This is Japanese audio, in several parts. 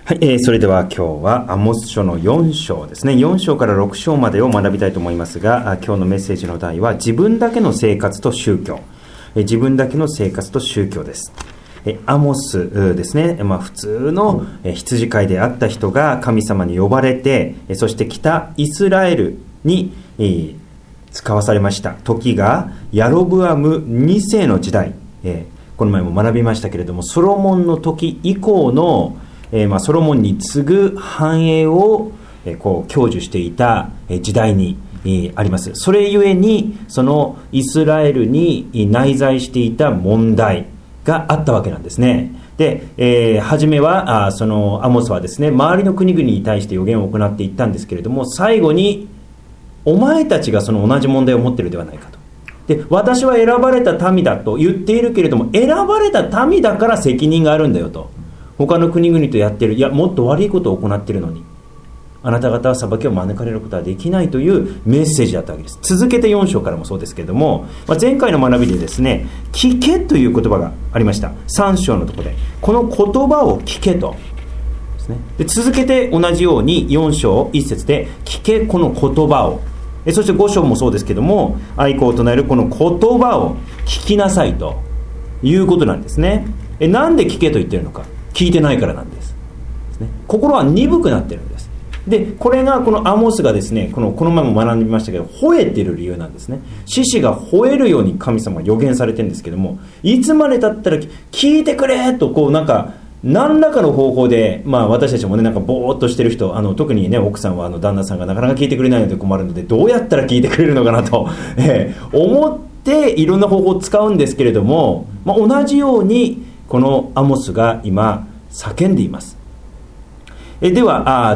はい、それでは今日はアモス書の4章ですね。4章から6章までを学びたいと思いますが、今日のメッセージの題は自分だけの生活と宗教。自分だけの生活と宗教です。アモスですね、普通の羊飼いであった人が神様に呼ばれて、そして北イスラエルに使わされました。時がヤロブアム2世の時代、この前も学びましたけれども、ソロモンの時以降のソロモンに次ぐ繁栄を享受していた時代にあります。それゆえにそのイスラエルに内在していた問題があったわけなんですね。で、初めはそのアモスはですね、周りの国々に対して予言を行っていったんですけれども、最後にお前たちがその同じ問題を持っているではないかと。で、私は選ばれた民だと言っているけれども、選ばれた民だから責任があるんだよと。他の国々とやってる、いやもっと悪いことを行っているのにあなた方は裁きを免れることはできないというメッセージだったわけです。続けて4章からもそうですけれども、前回の学びでですね、聞けという言葉がありました。3章のところでこの言葉を聞けとですね。で、続けて同じように4章1節で聞けこの言葉を、そして5章もそうですけども、愛子を唱えるこの言葉を聞きなさいということなんですね。なんで聞けと言っているのか、聞いてないからなんです。心は鈍くなってるんです。で、これがこのアモスがですね、この前も学びましたけど、吠えている理由なんですね。獅子が吠えるように神様が予言されてるんですけども、いつまで経ったら聞いてくれと何らかの方法で、私たちもね、ぼーっとしてる人、特にね、奥さんは旦那さんがなかなか聞いてくれないので困るので、どうやったら聞いてくれるのかなと、思っていろんな方法を使うんですけれども、同じようにこのアモスが今叫んでいます。では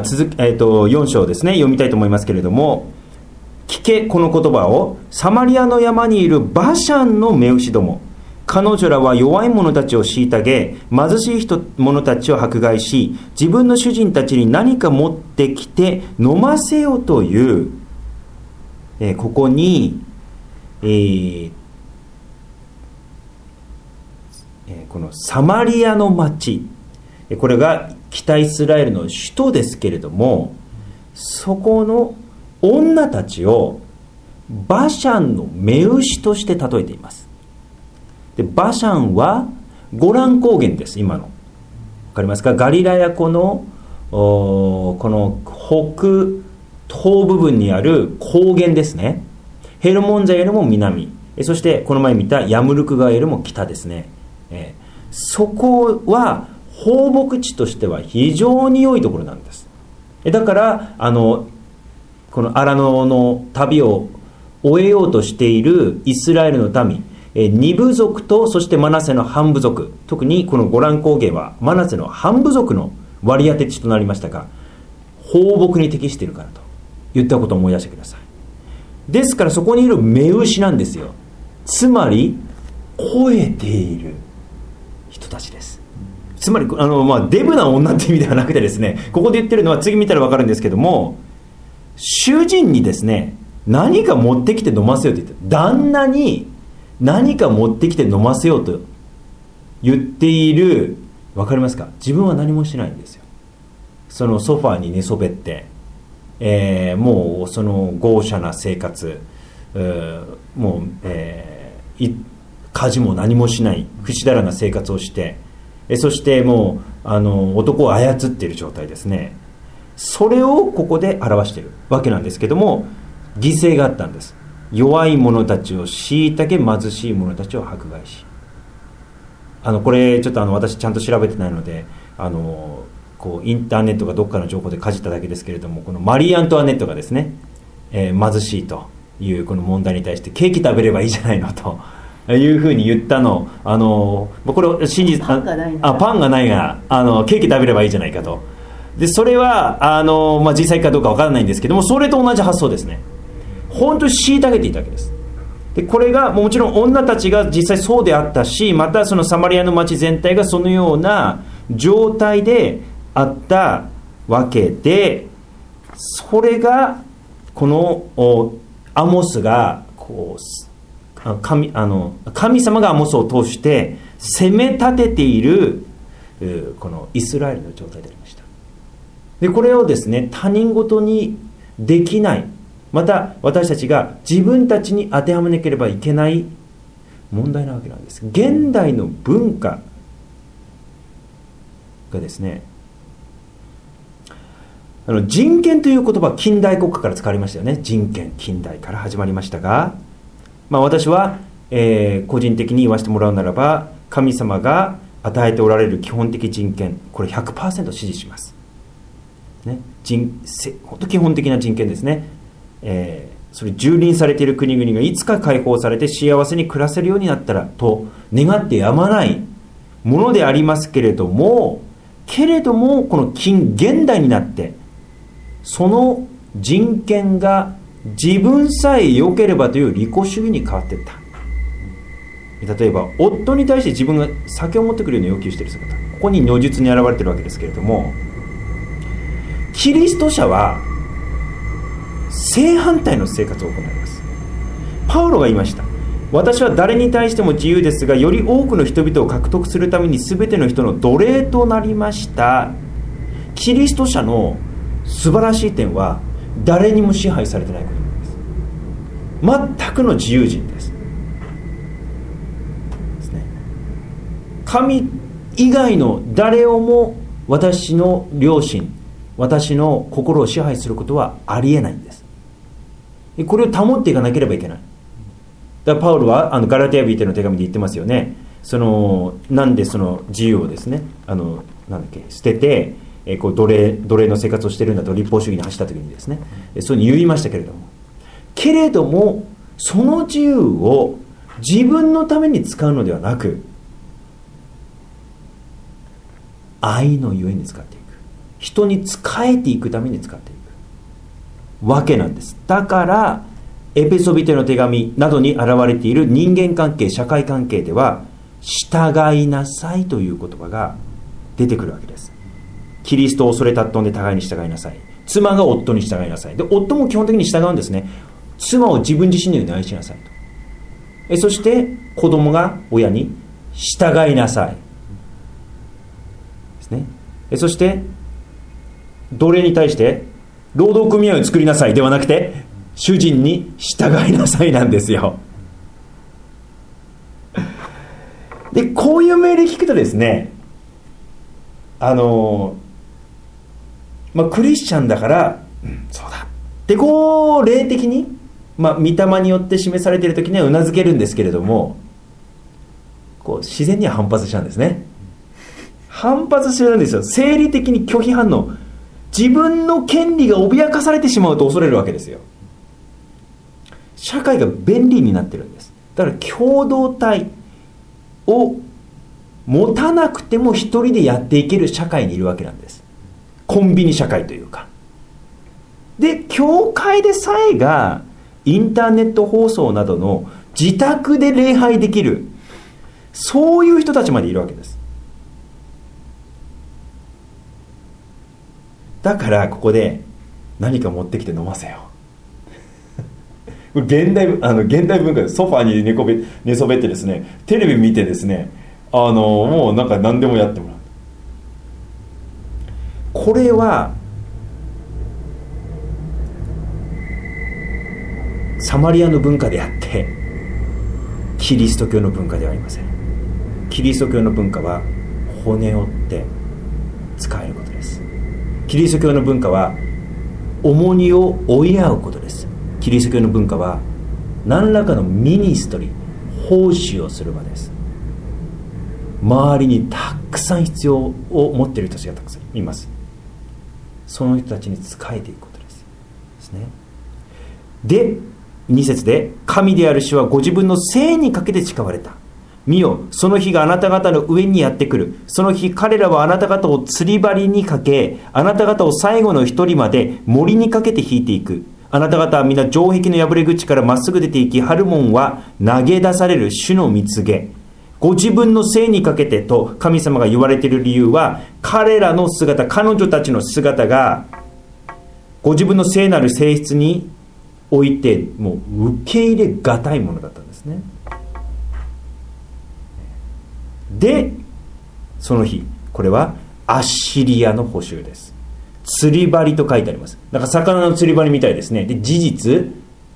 4章ですね、読みたいと思いますけれども、聞けこの言葉を、サマリアの山にいるバシャンの目牛ども、彼女らは弱い者たちを虐げ、貧しい者たちを迫害し、自分の主人たちに何か持ってきて飲ませよという、ここに、このサマリアの町、これが北イスラエルの首都ですけれども、そこの女たちをバシャンの目牛として例えています。で、バシャンはゴラン高原です。今のわかりますか？ガリラヤ湖のこの北東部分にある高原ですね。ヘルモン山よりも南、そしてこの前見たヤムルク川よりも北ですね。そこは放牧地としては非常に良いところなんです。だからこの荒野の旅を終えようとしているイスラエルの民、2部族とそしてマナセの半部族、特にこのゴラン高原はマナセの半部族の割り当て地となりましたが、放牧に適しているからと言ったことを思い出してください。ですからそこにいる目牛なんですよ。つまり吠えている人たちです。つまりデブな女っていう意味ではなくてですね、ここで言ってるのは次見たら分かるんですけども、主人にですね、何か持ってきて飲ませようと言って、旦那に何か持ってきて飲ませようと言っている。分かりますか？自分は何もしないんですよ。そのソファーに寝そべって、もうその豪奢な生活、もう、家事も何もしないふしだらな生活をして、そしてもう男を操っている状態ですね。それをここで表しているわけなんですけども、犠牲があったんです。弱い者たちを虐げ、貧しい者たちを迫害し、これちょっと私ちゃんと調べてないのでインターネットがどっかの情報でかじっただけですけれども、このマリー・アントワネットがですね、貧しいというこの問題に対してケーキ食べればいいじゃないのというふうに言ったの、これを真実、パンがないがケーキ食べればいいじゃないかと。で、それは実際かどうかわからないんですけども、それと同じ発想ですね。本当に虐げていたわけです。で、これがもちろん女たちが実際そうであったし、またそのサマリアの町全体がそのような状態であったわけで、それがこのアモスが神様がアモスを通して責め立てているこのイスラエルの状態でありました。 でこれをですね、他人事にできない、また私たちが自分たちに当てはめなければいけない問題なわけなんです。現代の文化がですね、人権という言葉、近代国家から使われましたよね。人権、近代から始まりましたが、私は、個人的に言わせてもらうならば、神様が与えておられる基本的人権、これ 100% 支持します、ね、本当基本的な人権ですね。それ蹂躙されている国々がいつか解放されて幸せに暮らせるようになったらと願ってやまないものでありますけれども、この現代になってその人権が自分さえ良ければという利己主義に変わっていった。例えば夫に対して自分が酒を持ってくるように要求している姿、ここに如実に現れているわけですけれども、キリスト者は正反対の生活を行います。パウロが言いました。私は誰に対しても自由ですが、より多くの人々を獲得するために全ての人の奴隷となりました。キリスト者の素晴らしい点は、誰にも支配されてないことなんです。全くの自由人です。神以外の誰をも私の良心、私の心を支配することはありえないんです。これを保っていかなければいけない。だからパウロはガラテヤ人への手紙で言ってますよね。なんでその自由をですね、捨てて奴隷の生活をしているんだと立法主義に走った時にですね、そういうふうに言いましたけれども、その自由を自分のために使うのではなく、愛のゆえに使っていく、人に仕えていくために使っていくわけなんです。だからエペソビテの手紙などに現れている人間関係、社会関係では従いなさいという言葉が出てくるわけです。キリストを恐れ尊んで互いに従いなさい。妻が夫に従いなさい。で、夫も基本的に従うんですね。妻を自分自身のように愛しなさいと。そして子供が親に従いなさいですね。そして奴隷に対して労働組合を作りなさいではなくて、主人に従いなさいなんですよ。で、こういう命令聞くとですね、クリスチャンだから、そうだって霊的に、御霊によって示されている時にはうなずけるんですけれども、自然には反発しちゃうんですね。反発するんですよ。生理的に拒否反応、自分の権利が脅かされてしまうと恐れるわけですよ。社会が便利になってるんです。だから共同体を持たなくても一人でやっていける社会にいるわけなんです。コンビニ社会というか。で、教会でさえがインターネット放送などの自宅で礼拝できる、そういう人たちまでいるわけです。だからここで何か持ってきて飲ませよう現代文化でソファーに寝そべってですね、テレビ見てですね、もう何でもやってもらう。これはサマリアの文化であってキリスト教の文化ではありません。キリスト教の文化は骨折って使えることです。キリスト教の文化は重荷を負い合うことです。キリスト教の文化は何らかのミニストリー、奉仕をする場です。周りにたくさん必要を持っている人たちがたくさんいます。その人たちに仕えていくことですね。で、2節で、神である主はご自分の聖にかけて誓われた。見よ、その日があなた方の上にやってくる。その日、彼らはあなた方を釣り針にかけ、あなた方を最後の一人まで森にかけて引いていく。あなた方は皆城壁の破れ口からまっすぐ出ていき、春門は投げ出される主の蜜げ。ご自分の聖にかけてと神様が言われている理由は、彼らの姿、彼女たちの姿がご自分の聖なる性質においてもう受け入れがたいものだったんですね。で、その日、これはアッシリアの捕囚です。 釣り針と書いてあります。だから魚の釣り針みたいですね。で、事実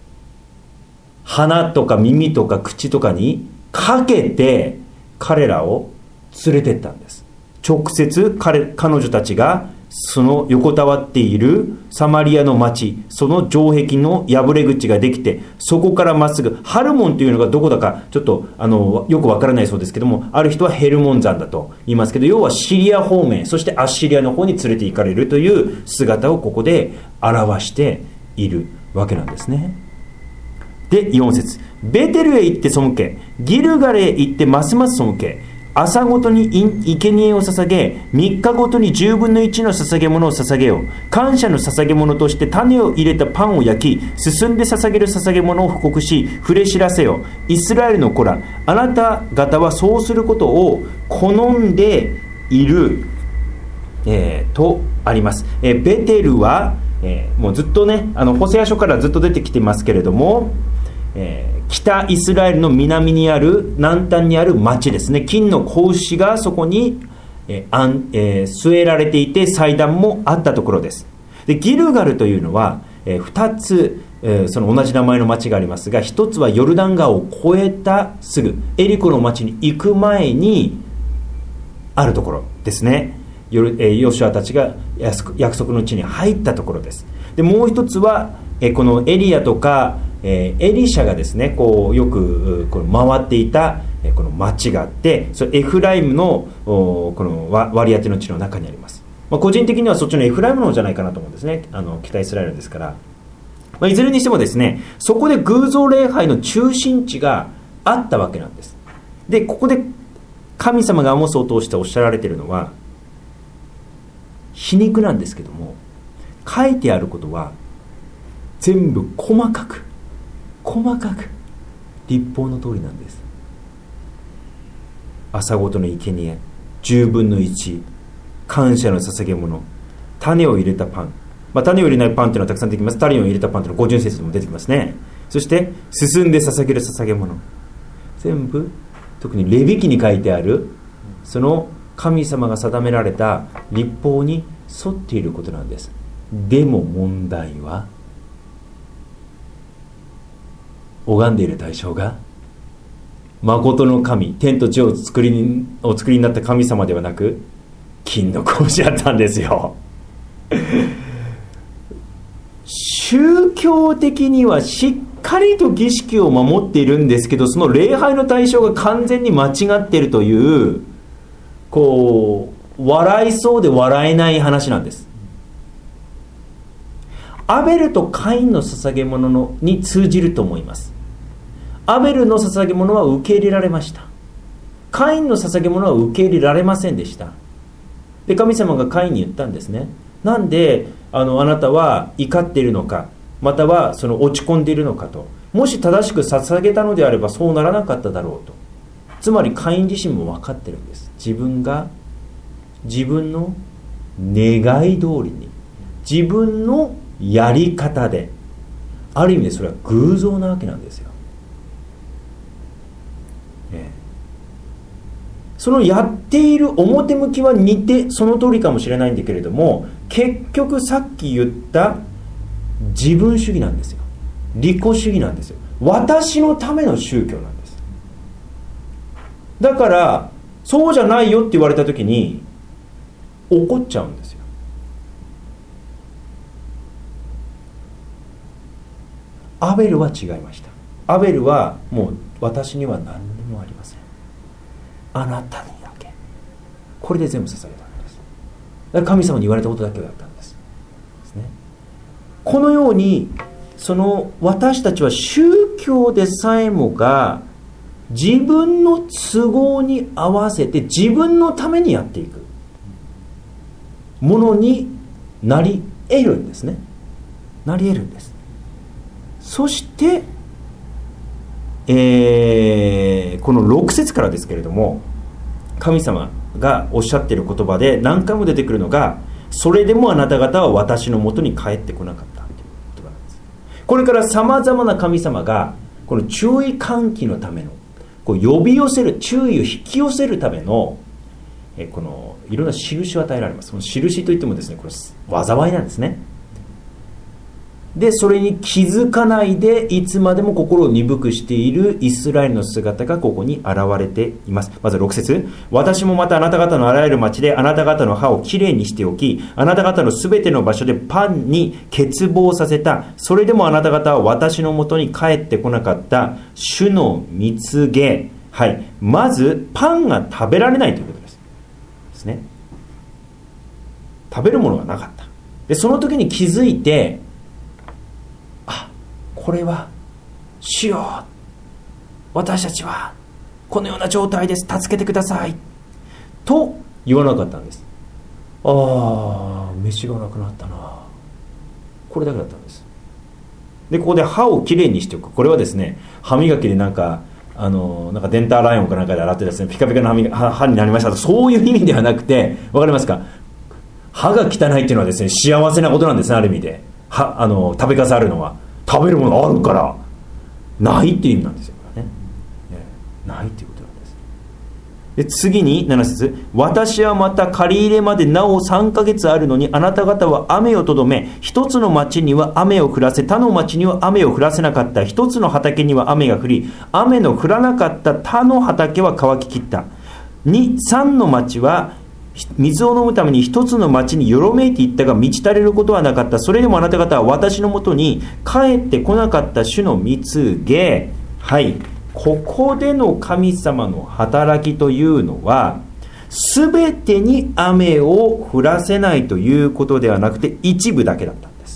鼻とか耳とか口とかにかけて彼らを連れてったんです。直接彼女たちがその横たわっているサマリアの町、その城壁の破れ口ができて、そこからまっすぐハルモンというのがどこだかちょっとよくわからないそうですけども、ある人はヘルモン山だと言いますけど、要はシリア方面、そしてアッシリアの方に連れて行かれるという姿をここで表しているわけなんですね。で、4節、ベテルへ行って背け、ギルガルへ行ってますます背け、朝ごとに生贄を捧げ、3日ごとに10分の1の捧げ物を捧げよう。感謝の捧げ物として種を入れたパンを焼き、進んで捧げる捧げ物を布告し、触れ知らせよ。イスラエルの子ら、あなた方はそうすることを好んでいる、とあります。ベテルは、もうずっとね、ホセア書からずっと出てきてますけれども、北イスラエルの南にある南端にある町ですね。金の子牛がそこに、据えられていて、祭壇もあったところです。で、ギルガルというのは、2つ、その同じ名前の町がありますが、1つはヨルダン川を越えたすぐエリコの町に行く前にあるところですね。ヨシュアたちが約束の地に入ったところです。で、もう一つはこのエリアとかエリシャがですね、こうよくこの回っていたこの町があって、それエフライムのこの割り当ての地の中にあります。個人的にはそっちのエフライムのじゃないかなと思うんですね。北イスラエルですから、いずれにしてもですね、そこで偶像礼拝の中心地があったわけなんです。で、ここで神様がアモスを通しておっしゃられているのは皮肉なんですけども、書いてあることは全部細かく律法の通りなんです。朝ごとの生贄、10分の1、感謝の捧げ物、種を入れたパン、種を入れないパンというのはたくさん出てきます。種を入れたパンというのは50節でも出てきますね。そして進んで捧げる捧げ物、全部特にレビ記に書いてあるその神様が定められた律法に沿っていることなんです。でも問題は、拝んでいる対象が誠の神、天と地をお作りになった神様ではなく、金の子牛だったんですよ。宗教的にはしっかりと儀式を守っているんですけど、その礼拝の対象が完全に間違っているという、こう笑いそうで笑えない話なんです。アベルとカインの捧げ物に通じると思います。アベルの捧げ物は受け入れられました。カインの捧げ物は受け入れられませんでした。で、神様がカインに言ったんですね。なんであなたは怒っているのか、またはその落ち込んでいるのかと。もし正しく捧げたのであればそうならなかっただろうと。つまりカイン自身も分かってるんです。自分が自分の願い通りに、自分のやり方で、ある意味でそれは偶像なわけなんですよ。そのやっている表向きは似てその通りかもしれないんだけれども、結局さっき言った自分主義なんですよ。利己主義なんですよ。私のための宗教なんです。だからそうじゃないよって言われた時に怒っちゃうんですよ。アベルは違いました。アベルはもう私には何にもありません、あなたにだけ、これで全部捧げたんです。だから神様に言われたことだけをやったんです。このようにその私たちは宗教でさえもが自分の都合に合わせて自分のためにやっていくものになり得るんですね。なり得るんです。そして、この6節からですけれども、神様がおっしゃっている言葉で何回も出てくるのが、それでもあなた方は私のもとに帰ってこなかったという言葉なんです。これからさまざまな神様がこの注意喚起のための、こう呼び寄せる、注意を引き寄せるためのこのいろんな印を与えられます。その印といってもですね、これ災いなんですね。でそれに気づかないでいつまでも心を鈍くしているイスラエルの姿がここに現れています。まず6節、私もまたあなた方のあらゆる町であなた方の歯をきれいにしておき、あなた方のすべての場所でパンに欠乏させた。それでもあなた方は私のもとに帰ってこなかった。主の蜜げ、はい、まずパンが食べられないということですね。食べるものがなかった。でその時に気づいて、これは主よ、私たちはこのような状態です、助けてくださいと言わなかったんです。飯がなくなったな、これだけだったんです。でここで歯をきれいにしておく、これはですね、歯磨きでなんかデンターライオンかなんかで洗ってですね、ピカピカな歯になりましたと、そういう意味ではなくて、わかりますか、歯が汚いっていうのはですね、幸せなことなんですね。ある意味で食べかさあるのは、食べるものあるからないっていう意味なんですよね。ないっていうことなんです。で次に7節、私はまた借り入れまでなお3ヶ月あるのに、あなた方は雨をとどめ、一つの町には雨を降らせ、他の町には雨を降らせなかった。一つの畑には雨が降り、雨の降らなかった他の畑は乾ききった。3の町は水を飲むために一つの町によろめいていったが満ち足れることはなかった。それでもあなた方は私のもとに帰ってこなかった主の蜜げ、はい、ここでの神様の働きというのは、すべてに雨を降らせないということではなくて、一部だけだったんです。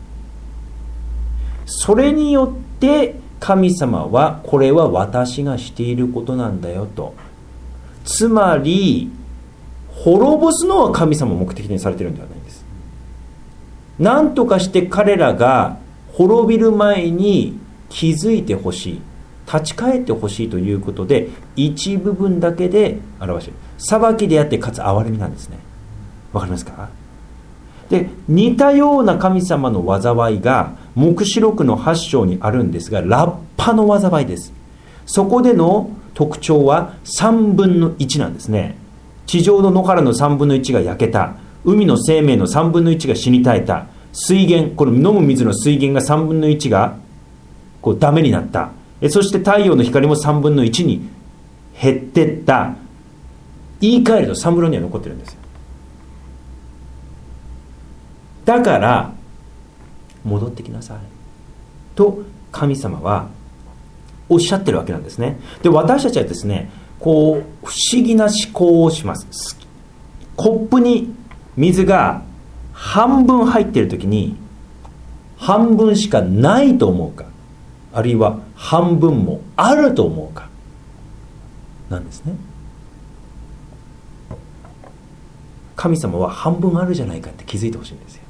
それによって神様は、これは私がしていることなんだよと、つまり滅ぼすのは神様を目的にされているんではないんです。何とかして彼らが滅びる前に気づいてほしい、立ち返ってほしいということで、一部分だけで表している。裁きであってかつ憐れみなんですね。わかりますか。で似たような神様の災いが黙示録の8章にあるんですが、ラッパの災いです。そこでの特徴は3分の1なんですね。地上の野原の3分の1が焼けた。海の生命の3分の1が死に絶えた。水源、この飲む水の水源が3分の1がダメになった。そして太陽の光も3分の1に減ってった。言い換えると3分の2は残ってるんですよ。だから戻ってきなさいと神様はおっしゃってるわけなんですね。で私たちはですね、不思議な思考をします。コップに水が半分入っているときに、半分しかないと思うか、あるいは半分もあると思うかなんですね。神様は半分あるじゃないかって気づいてほしいんですよ。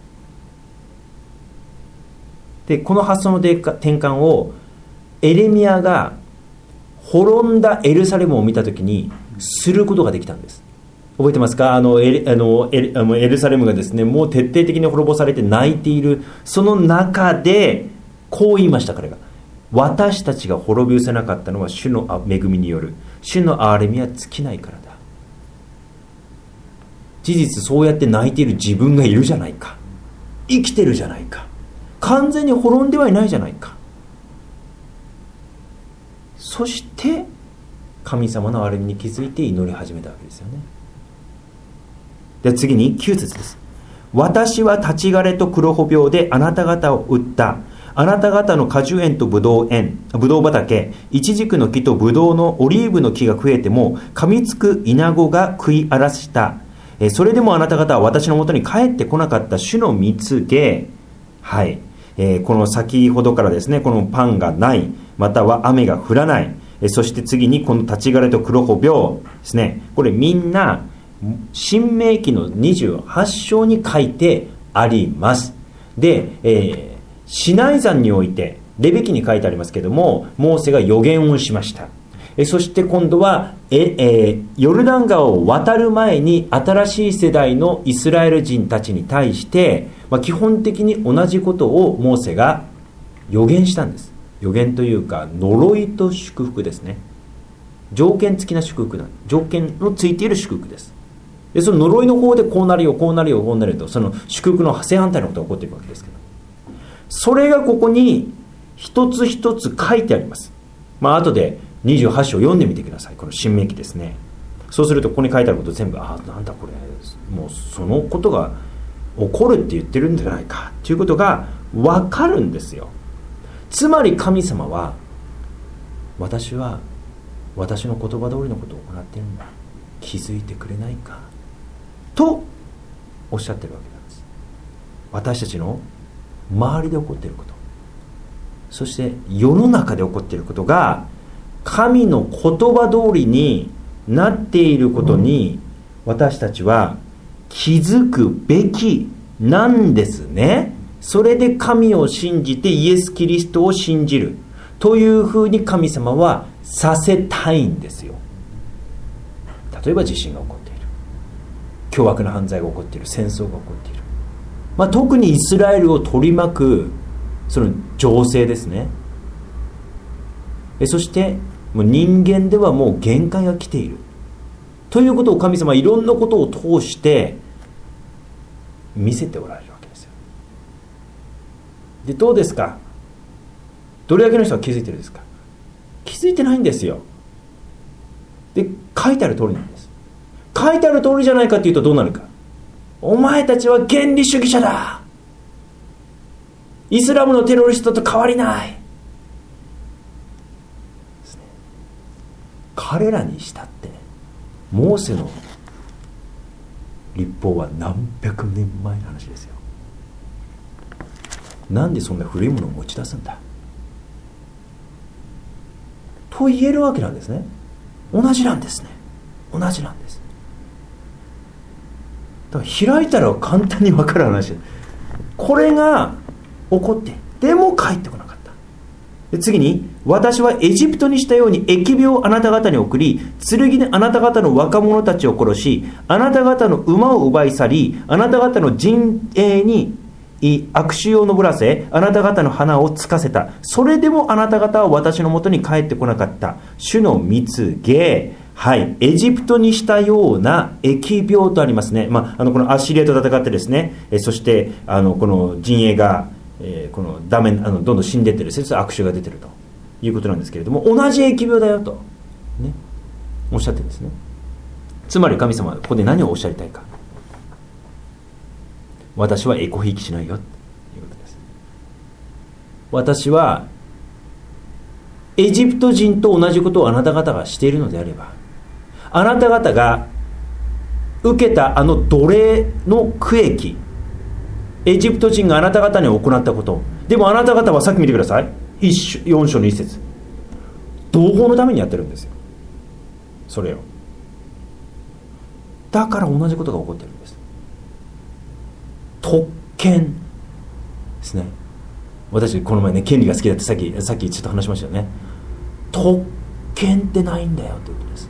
でこの発想の転換をエレミヤが滅んだエルサレムを見たときにすることができたんです。覚えてますか。エルサレムがですね、もう徹底的に滅ぼされて泣いているその中でこう言いました。彼が、私たちが滅び失せなかったのは主の恵みによる、主の憐れみは尽きないからだ。事実そうやって泣いている自分がいるじゃないか、生きてるじゃないか、完全に滅んではいないじゃないか。そして神様の憐れみに気づいて祈り始めたわけですよね。で次に9節です。私は立ち枯れと黒穂病であなた方を打った。あなた方の果樹園とブドウ畑、イチジクの木とブドウのオリーブの木が増えても噛みつくイナゴが食い荒らした。それでもあなた方は私のもとに帰ってこなかった主の蜜げ、はい、この先ほどからですね、このパンがない、または雨が降らない、そして次にこの立ち枯れと黒穂病ですね。これみんな申命記の28章に書いてあります。で、シナイ山においてレビ記に書いてありますけども、モーセが予言をしました。そして今度はヨルダン川を渡る前に新しい世代のイスラエル人たちに対して、基本的に同じことをモーセが予言したんです。予言というか呪いと祝福ですね。条件付きな祝福なん、条件のついている祝福です。 でその呪いの方でこうなるよこうなるよこうなるよと、その祝福の正反対のことが起こっているわけですけど、それがここに一つ一つ書いてあります。後で28章読んでみてください。この新明記ですね。そうするとここに書いてあること全部、なんだこれ、もうそのことが起こるって言ってるんじゃないかということが分かるんですよ。つまり神様は、私は私の言葉通りのことを行っているんだ、気づいてくれないかとおっしゃってるわけなんです。私たちの周りで起こっていること、そして世の中で起こっていることが神の言葉通りになっていることに、私たちは気づくべきなんですね。それで神を信じてイエス・キリストを信じるというふうに神様はさせたいんですよ。例えば地震が起こっている、凶悪な犯罪が起こっている、戦争が起こっている、特にイスラエルを取り巻くその情勢ですね。そしてもう人間ではもう限界が来ているということを神様はいろんなことを通して見せておられるわけですよ。でどうですか、どれだけの人は気づいてるんですか。気づいてないんですよ。で書いてある通りなんです。書いてある通りじゃないかっていうとどうなるか。お前たちは原理主義者だ、イスラムのテロリストと変わりない、彼らにしたってモーセの律法は何百年前の話ですよ。なんでそんな古いものを持ち出すんだと言えるわけなんですね。同じなんですね。同じなんです。だから開いたら簡単に分かる話。これが起こってでも帰ってこなかった。で次に、私はエジプトにしたように疫病をあなた方に送り、剣であなた方の若者たちを殺し、あなた方の馬を奪い去り、あなた方の陣営に悪臭を上らせ、あなた方の花をつかせた。それでもあなた方は私のもとに帰ってこなかった。主の蜜げ、エジプトにしたような疫病とありますね。このアッシリアと戦ってですね、そしてこの陣営が、このどんどん死んでってる、悪臭が出てるということなんですけれども、同じ疫病だよと、ね、おっしゃってるんですね。つまり神様はここで何をおっしゃりたいか。私はエコひいきしないよということです。私はエジプト人と同じことをあなた方がしているのであれば、あなた方が受けた奴隷の区域、エジプト人があなた方に行ったこと、でもあなた方はさっき見てください、4章の1節、同胞のためにやってるんですよ。それをだから同じことが起こってるんです。特権ですね。私この前ね、権利が好きだってさっきちょっと話しましたよね。特権ってないんだよということです。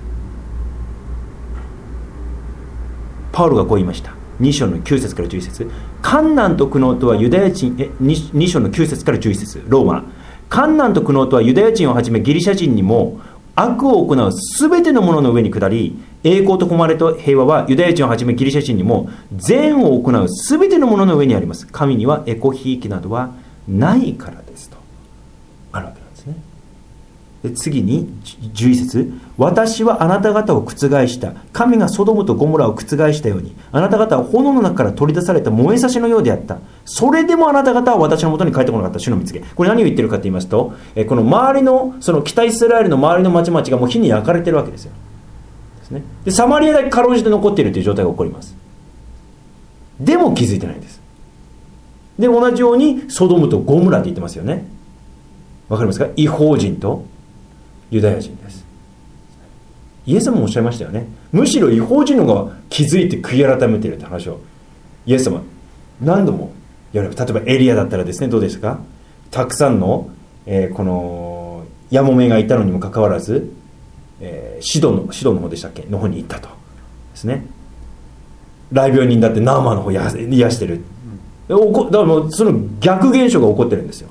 パウロがこう言いました。2章の9節から11節、患難と苦悩とはユダヤ人、2章の9節から11節、ローマ、患難と苦悩とはユダヤ人をはじめギリシャ人にも悪を行うすべてのものの上に下り、栄光と誉れと平和はユダヤ人をはじめギリシャ人にも善を行うすべてのものの上にあります。神にはエコひいきなどはないからですとあるわけなんですね。で次に11節、私はあなた方を覆した。神がソドムとゴモラを覆したように、あなた方は炎の中から取り出された燃えさしのようであった。それでもあなた方は私のもとに帰ってこなかった。主の蜜げ。これ何を言ってるかと言いますと、この周りのその北イスラエルの周りの町々がもう火に焼かれてるわけですよ。ですね。でサマリアだけかろうじて残っているという状態が起こります。でも気づいてないんです。で同じようにソドムとゴモラって言ってますよね。わかりますか。異邦人とユダヤ人です。イエス様もおっしゃいましたよね。むしろ異邦人の方が気づいて悔い改めているって話をイエス様何度も言われる。例えばエリアだったらですね、どうですか。たくさんの、このヤモメがいたのにもかかわらず、シドの方でしたっけの方に行ったとですね。癩病人だってナーマーの方癒してる。だからもうその逆現象が起こってるんですよ。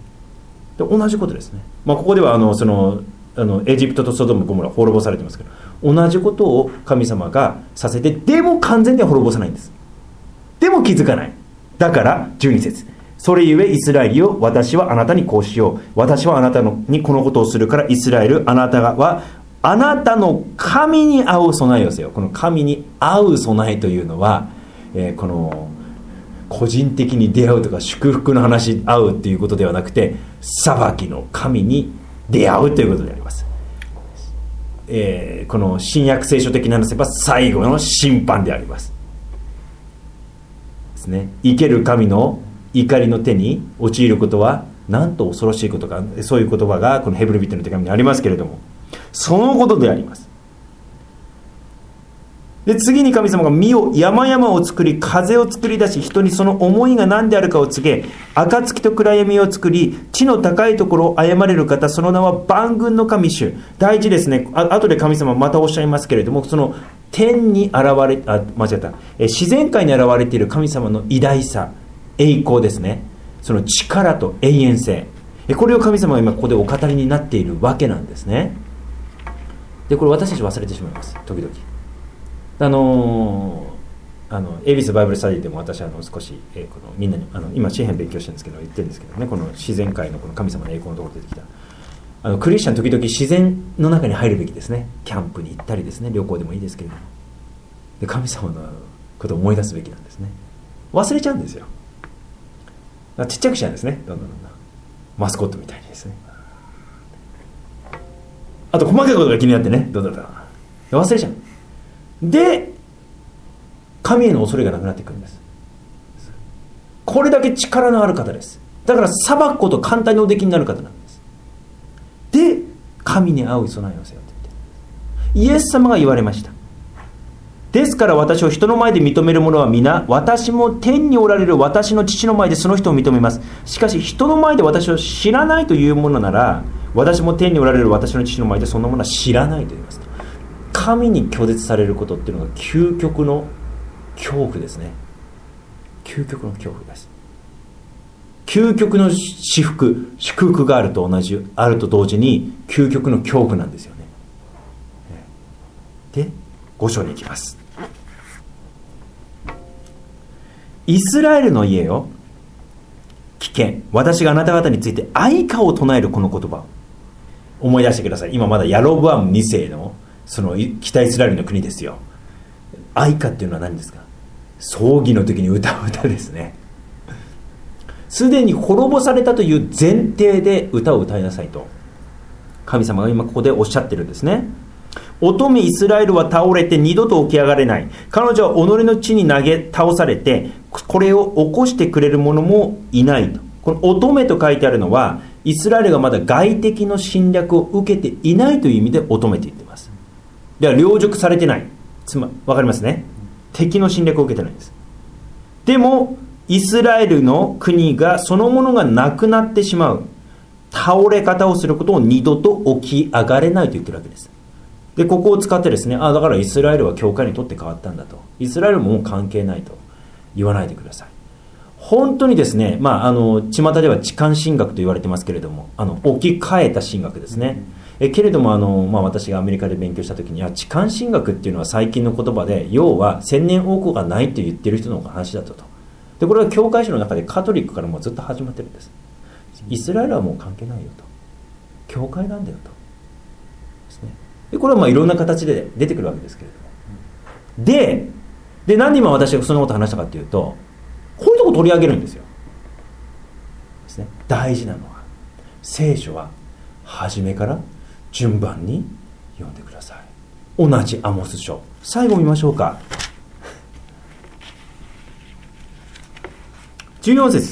で同じことですね。ここではそのエジプトとソドムゴモラ滅ぼされてますけど、 同じことを神様がさせて、でも完全には滅ぼさないんです。でも気づかない。だから12節、それゆえイスラエルよ、私はあなたにこうしよう。私はあなたにこのことをするから、イスラエル、あなたはあなたの神に会う備えをせよ。この神に会う備えというのは、この個人的に出会うとか祝福の話会うっていうことではなくて、裁きの神に出会うということであります。この新約聖書的に話せば最後の審判でありますですね。生ける神の怒りの手に陥ることはなんと恐ろしいことか、そういう言葉がこのヘブル人の手紙にありますけれども、そのことであります。で、次に神様が身を山々を作り、風を作り出し、人にその思いが何であるかを告げ、暁と暗闇を作り、地の高いところを誤れる方、その名は万軍の神主。大事ですね。後で神様またおっしゃいますけれども、その天に自然界に現れている神様の偉大さ、栄光ですね。その力と永遠性、これを神様が今ここでお語りになっているわけなんですね。で、これ私たち忘れてしまいます、時々。エビスバイブルスタディでも私少し、このみんなに今詩編勉強してるんですけど言ってるんですけどね、この自然界のこの神様の栄光のところ出てきたクリスチャン時々自然の中に入るべきですね。キャンプに行ったりですね、旅行でもいいですけれども、で神様のことを思い出すべきなんですね。忘れちゃうんですよ。ちっちゃくしちゃうんですね、どんどんマスコットみたいにですね。あと細かいことが気になってね、どんどん忘れちゃう。で、神への恐れがなくなってくるんです。これだけ力のある方です。だから裁くこと簡単におできになる方なんです。で、神に会う備えをせよと言って、イエス様が言われました。ですから私を人の前で認める者は皆、私も天におられる私の父の前でその人を認めます。しかし人の前で私を知らないというものなら、私も天におられる私の父の前でそんなものは知らないと言います。神に拒絶されることっていうのが究極の恐怖ですね。究極の恐怖です。究極の祝福があると同時に究極の恐怖なんですよね。で、5章に行きます。イスラエルの家よ、聞け。私があなた方について愛歌を唱えるこの言葉を思い出してください。今まだヤロブアム2世のその北イスラエルの国ですよ。愛歌っていうのは何ですか？葬儀の時に歌う歌ですね。すでに滅ぼされたという前提で歌を歌いなさいと神様が今ここでおっしゃってるんですね。乙女イスラエルは倒れて二度と起き上がれない。彼女は己の地に投げ倒されて、これを起こしてくれる者もいないと。この乙女と書いてあるのは、イスラエルがまだ外敵の侵略を受けていないという意味で乙女と言っています。では領辱されてない、わかりますね。敵の侵略を受けてないんです。でもイスラエルの国がそのものがなくなってしまう、倒れ方をすることを二度と起き上がれないと言ってるわけです。でここを使ってですね、だからイスラエルは教会にとって変わったんだと、イスラエルももう関係ないと言わないでください。本当にですね、巷では置換神学と言われてますけれども、置き換えた神学ですね。けれども私がアメリカで勉強した時に、置換神学っていうのは最近の言葉で、要は千年王国がないと言ってる人の話だったと。でこれは教会史の中でカトリックからもずっと始まってるんです。イスラエルはもう関係ないよと、教会なんだよとですね。でこれはいろんな形で出てくるわけですけれども、でなんで今私がそのことを話したかというと、こういうとこ取り上げるんですよ。ですね。大事なのは聖書は初めから順番に読んでください。同じアモス書、最後見ましょうか。14節、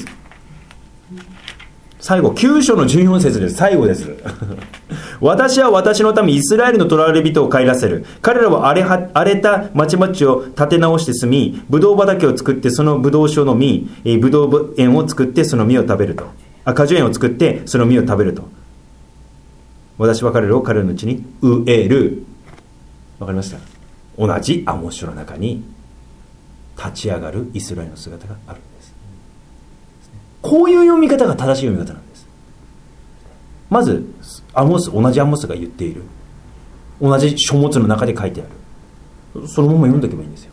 最後9章の14節です。最後です私は私のためイスラエルの囚われ人を帰らせる。彼らは荒れた町々を立て直して住み、ブドウ畑を作ってそのブドウ酒を飲み、ブドウ園を作ってその実を食べると、果樹園を作ってその実を食べると。私は彼らを彼らのうちに植える。わかりました？同じアモス書の中に立ち上がるイスラエルの姿があるんです。こういう読み方が正しい読み方なんです。まず同じアモスが言っている、 同じ書物の中で書いてある。そのまま読んでおけばいいんですよ。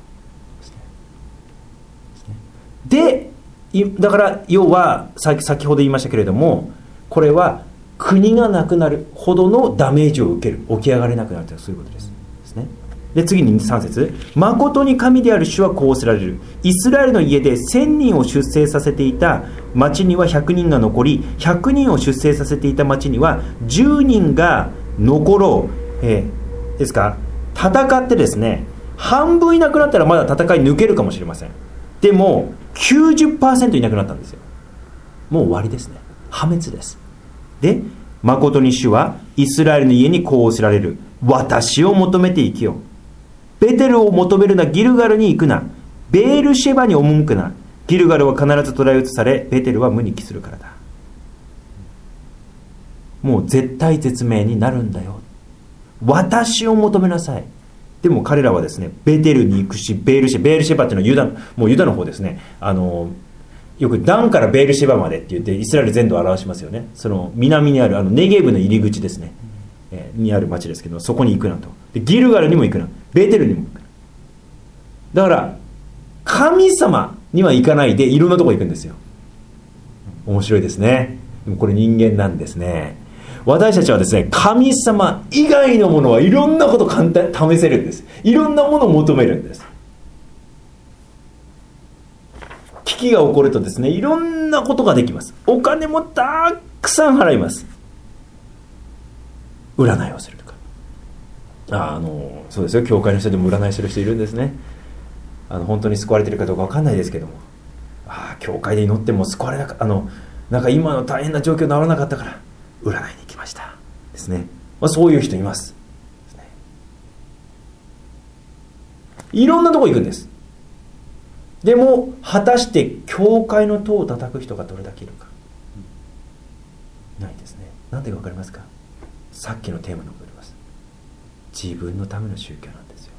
で、だから要は先ほど言いましたけれども、これは国がなくなるほどのダメージを受ける、起き上がれなくなるという、そういうことです。で、次に3節、誠に神である主はこうおせられる。イスラエルの家で1000人を出征させていた町には100人が残り、100人を出征させていた町には10人が残ろう。ですか、戦ってですね、半分いなくなったらまだ戦い抜けるかもしれません。でも 90% いなくなったんですよ。もう終わりですね。破滅です。で、誠に主はイスラエルの家にこうおせられる。私を求めて生きよう。ベテルを求めるな、ギルガルに行くな。ベールシェバに赴くな。ギルガルは必ず捕らえ移され、ベテルは無に帰するからだ。もう絶対絶命になるんだよ。私を求めなさい。でも彼らはですね、ベテルに行くし、ベールシェバっていうのはもうユダの方ですね。よくダンからベールシェバまでって言ってイスラエル全土を表しますよね。その南にあるネゲーブの入り口ですね、にある町ですけど、そこに行くなと。でギルガルにも行くな、ベテルにも行くな。だから神様には行かないでいろんなとこ行くんですよ。面白いですね。でもこれ人間なんですね。私たちはですね、神様以外のものはいろんなこと簡単に試せるんです。いろんなものを求めるんです。危機が起こるとですね、いろんなことができます。お金もたくさん払います。占いをするとか、そうですよ、教会の人でも占いする人いるんですね。本当に救われているかどうか分かんないですけども、教会で祈っても救われなかった、なんか今の大変な状況治らなかったから占いに行きましたですね。そういう人います。いろんなとこ行くんです。でも果たして教会の塔を叩く人がどれだけいるか、ないですね。なんでか分かりますか？さっきのテーマに戻ります。自分のための宗教なんですよ。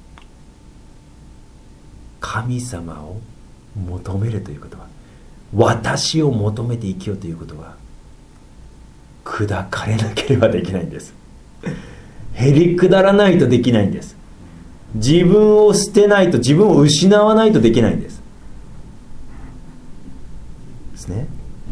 神様を求めるということは、私を求めて生きようということは、砕かれなければできないんです。へりくだらないとできないんです。自分を捨てないと、自分を失わないとできないんです。ですね。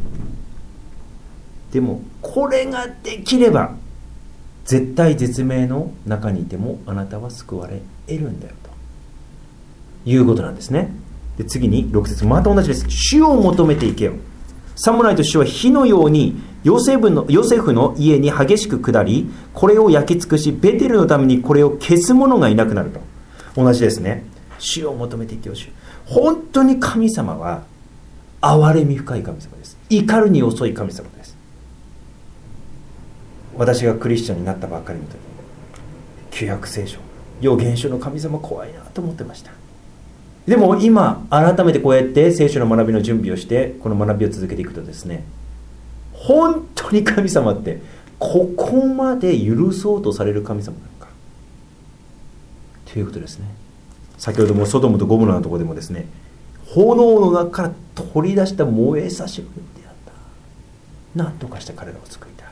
でもこれができれば、絶対絶命の中にいてもあなたは救われ得るんだよということなんですね。で、次に6節、また同じです。主を求めていけよ。さもないと主は火のようにヨセフの家に激しく下り、これを焼き尽くし、ベテルのためにこれを消す者がいなくなると。同じですね。主を求めていけよ。主、本当に神様は憐れみ深い神様です。怒るに遅い神様です。私がクリスチャンになったばっかりの時、旧約聖書、預言書の神様怖いなと思ってました。でも今改めてこうやって聖書の学びの準備をして、この学びを続けていくとですね、本当に神様ってここまで許そうとされる神様なのかということですね。先ほどもソドムとゴモラのところでもですね、炎の中から取り出した燃えさしのようであった。何とかして彼らを救いたい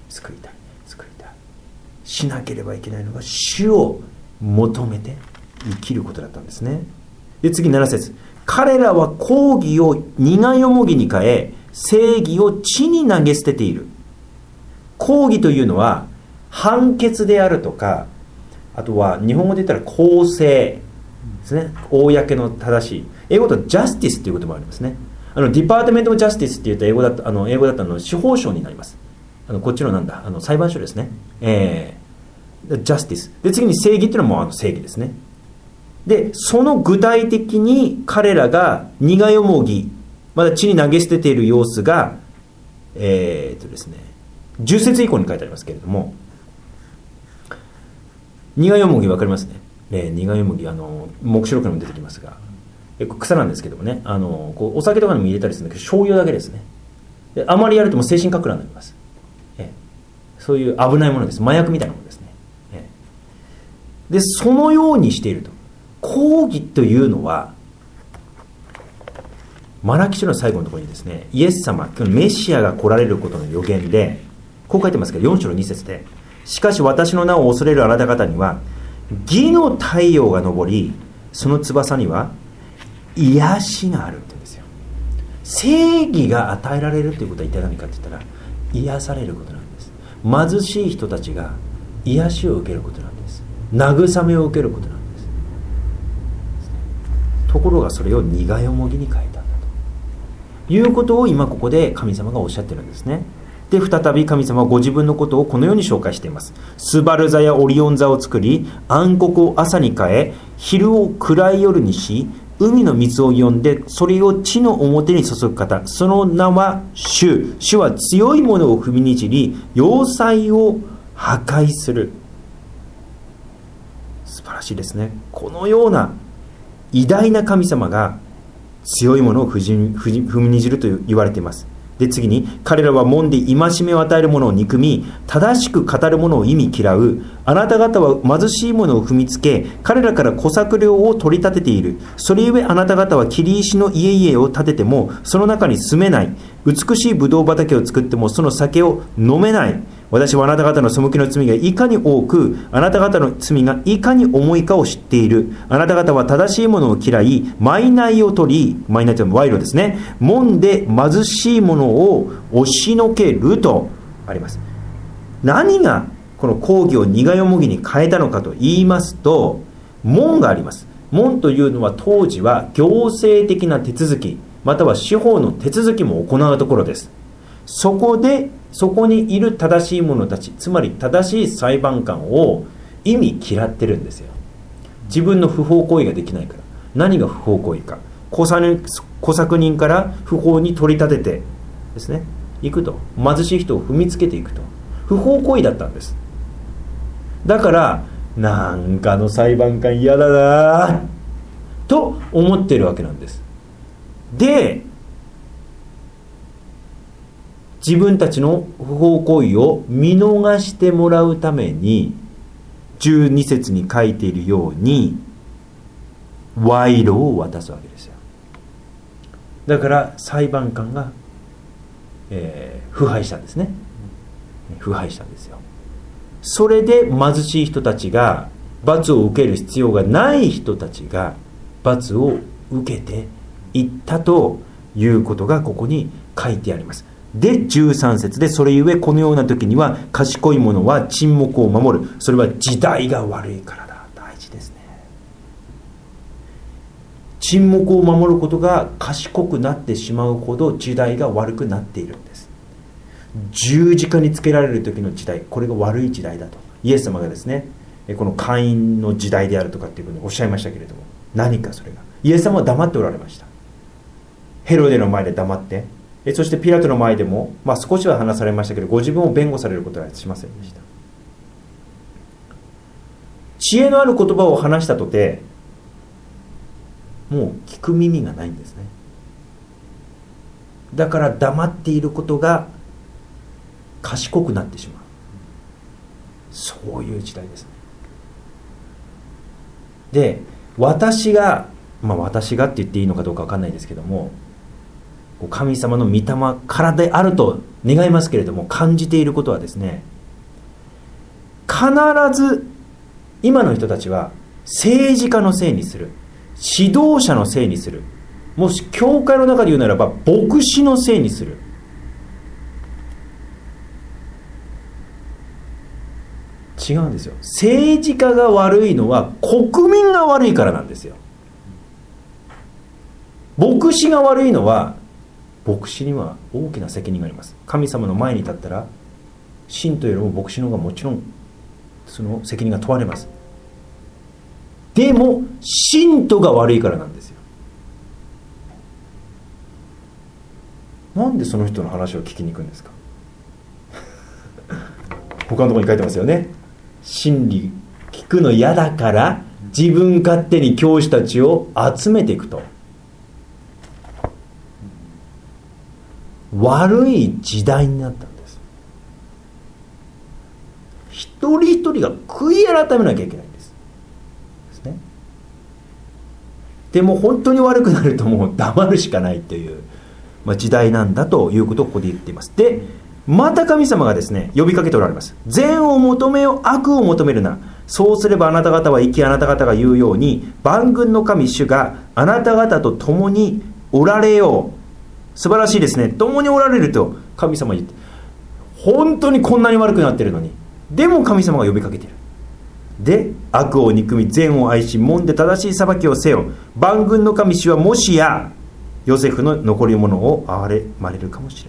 しなければいけないのが、主を求めて生きることだったんですね。で、次7節、彼らは公義を苦よもぎに変え、正義を地に投げ捨てている。公義というのは判決であるとか、あとは日本語で言ったら公正ですね。公の正しい。英語だとジャスティスということもありますね。ディパートメント・オブ・ジャスティスって言った英語だったの司法省になります。こっちの裁判所ですね。ジャスティスで、次に正義っていうのはもう正義ですね。で、その具体的に彼らが苦よもぎ、まだ地に投げ捨てている様子がですね、10節以降に書いてありますけれども、苦よもぎ分かりますね。苦よもぎ、黙示録にも出てきますが、草なんですけどもね、こうお酒とかにも入れたりするんだけど、醤油だけですね。で、あまりやるともう精神かく乱になります。そういう危ないものです。麻薬みたいなものですね。で、そのようにしていると。公義というのは、マラキ書の最後のところにですね、イエス様、メシアが来られることの予言で、こう書いてますけど、4章の2節で、 しかし私の名を恐れるあなた方には義の太陽が昇り、その翼には癒しがあるって言うんですよ。正義が与えられるということは一体何かって言ったら、癒されることなんです。貧しい人たちが癒しを受けることなんです。慰めを受けることなんです。ところがそれを苦よもぎに変えたんだということを今ここで神様がおっしゃってるんですね。で再び神様はご自分のことをこのように紹介しています。スバル座やオリオン座を作り、暗黒を朝に変え、昼を暗い夜にし、海の水を呼んでそれを地の表に注ぐ方、その名は主。主は強いものを踏みにじり、要塞を破壊する。素晴らしいですね。このような偉大な神様が強いものを踏みにじると言われています。で次に、彼らは門で戒めを与える者を憎み、正しく語る者を忌み嫌う。あなた方は貧しい者を踏みつけ、彼らから小作料を取り立てている。それゆえあなた方は切り石の家々を建ててもその中に住めない。美しいブドウ畑を作ってもその酒を飲めない。私はあなた方の背きの罪がいかに多く、あなた方の罪がいかに重いかを知っている。あなた方は正しいものを嫌い、賄を取り、賄というのは賄賂ですね。門で貧しいものを押しのけるとあります。何がこの公義を苦よもぎに変えたのかと言いますと、門があります。門というのは当時は行政的な手続き、または司法の手続きも行うところです。そこにいる正しい者たち、つまり正しい裁判官を忌み嫌ってるんですよ。自分の不法行為ができないから。何が不法行為か、小作人から不法に取り立ててですね、行くと、貧しい人を踏みつけていくと、不法行為だったんです。だからなんかの裁判官嫌だなと思ってるわけなんです。で自分たちの不法行為を見逃してもらうために、12節に書いているように賄賂を渡すわけですよ。だから裁判官が、腐敗したんですね。腐敗したんですよ。それで貧しい人たちが罰を受ける必要がない人たちが罰を受けていったということがここに書いてあります。で13節で、それゆえこのような時には賢い者は沈黙を守る。それは時代が悪いからだ。大事ですね。沈黙を守ることが賢くなってしまうほど時代が悪くなっているんです。十字架につけられる時の時代、これが悪い時代だとイエス様がですね、この会員の時代であるとかっていうふうにおっしゃいましたけれども、何かそれが、イエス様は黙っておられました。ヘロデの前で黙って、そしてピラトの前でも、少しは話されましたけど、ご自分を弁護されることはしませんでした。知恵のある言葉を話したとて、もう聞く耳がないんですね。だから黙っていることが賢くなってしまう、そういう時代ですね。で私がって言っていいのかどうか分かんないですけども、神様の御霊からであると願いますけれども、感じていることはですね、必ず今の人たちは政治家のせいにする、指導者のせいにする、もし教会の中で言うならば牧師のせいにする。違うんですよ。政治家が悪いのは国民が悪いからなんですよ。牧師が悪いのは、牧師には大きな責任があります。神様の前に立ったら信徒よりも牧師の方がもちろんその責任が問われます。でも信徒が悪いからなんですよ。なんでその人の話を聞きに行くんですか他のところに書いてますよね。真理聞くの嫌だから自分勝手に教師たちを集めていくと。悪い時代になったんです。一人一人が悔い改めなきゃいけないんですね。でも本当に悪くなるともう黙るしかないという、時代なんだということをここで言っています。でまた神様がですね、呼びかけておられます。善を求めよ、悪を求めるな。そうすればあなた方は生き、あなた方が言うように、万軍の神主があなた方と共におられよう。素晴らしいですね。共におられると神様言って、本当にこんなに悪くなってるのに、でも神様が呼びかけている。で、悪を憎み善を愛し、もんで正しい裁きをせよ。万軍の神主はもしやヨセフの残り物を憐れまれるかもしれない。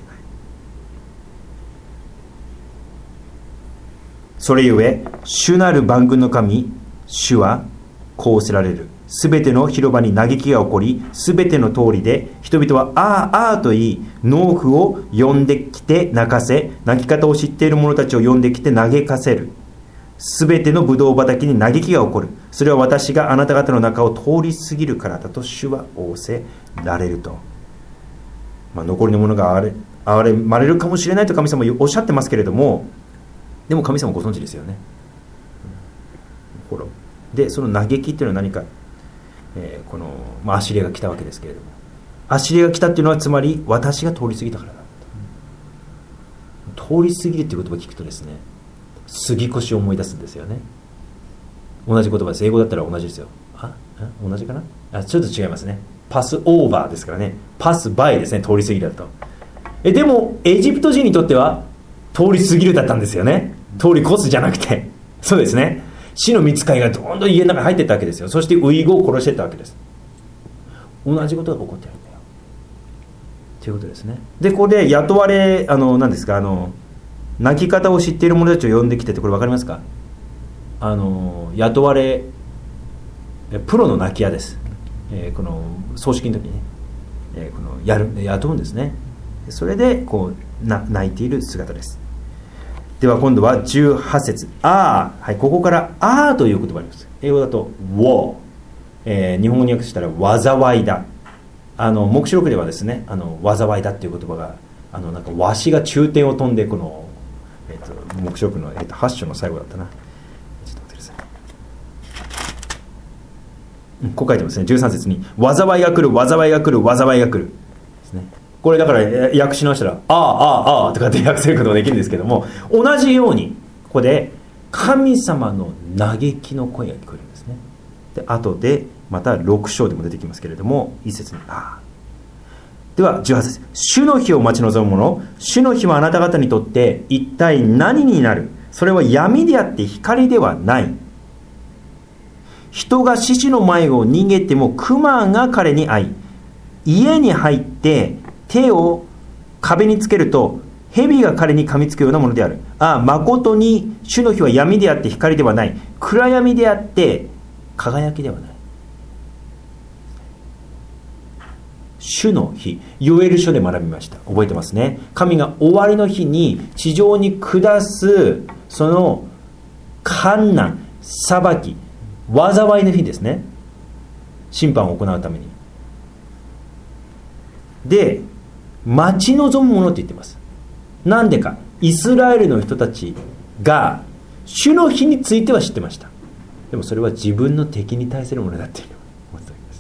それゆえ主なる万軍の神主はこうおせられる。すべての広場に嘆きが起こり、すべての通りで人々はああああと言い、農夫を呼んできて泣かせ、泣き方を知っている者たちを呼んできて嘆かせる。すべてのブドウ畑に嘆きが起こる。それは私があなた方の中を通り過ぎるからだと主は仰せられると。残りの者が憐れまれるかもしれないと神様はおっしゃってますけれども、でも神様ご存知ですよね。で、その嘆きっていうのは何か、この、アシリアが来たわけですけれども、アシリアが来たっていうのはつまり私が通り過ぎたからだ。通り過ぎるっていう言葉を聞くとですね、杉越を思い出すんですよね。同じ言葉です。英語だったら同じですよ。同じかな。ちょっと違いますね。パスオーバーですからね。パスバイですね。通り過ぎるだと。でもエジプト人にとっては通り過ぎるだったんですよね。通り越すじゃなくて、そうですね。死の御使いがどんどん家の中に入っていったわけですよ。そしてウイゴを殺していったわけです。同じことが起こっているんだよということですね。で、ここで雇われ、何ですか、泣き方を知っている者たちを呼んできてって、これ分かりますか？雇われプロの泣き屋です。この葬式の時にね、この雇うんですね。それでこう泣いている姿です。では今度は18節。はい、ここからという言葉があります。英語だと woe、日本語に訳したら災いだ。黙示録ではですね、災いだっていう言葉がなんかわしが中天を飛んで、この、黙示録の、8章の最後だったな。ちょっと待ってください。こう書いてますね。13節に災いが来る、災いが来る、災いが来るですね。これだから訳し直したらとかって訳せることができるんですけども、同じようにここで神様の嘆きの声が聞こえるんですね。で、後でまた6章でも出てきますけれども、一節にでは18節。主の日を待ち望む者、主の日はあなた方にとって一体何になる？それは闇であって光ではない。人が獅子の前を逃げても熊が彼に会い、家に入って手を壁につけると蛇が彼に噛みつくようなものである。誠に主の日は闇であって光ではない。暗闇であって輝きではない。主の日、ヨエル書で学びました。覚えてますね。神が終わりの日に地上に下すその患難、裁き、災いの日ですね。審判を行うために。で、待ち望むものって言ってます。なんでか、イスラエルの人たちが主の日については知ってました。でもそれは自分の敵に対するものだっていうのを思ってたわけです。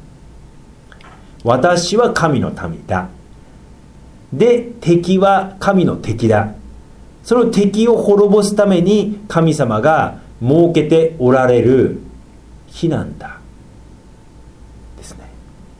私は神の民だ。で、敵は神の敵だ。その敵を滅ぼすために神様が設けておられる日なんだですね。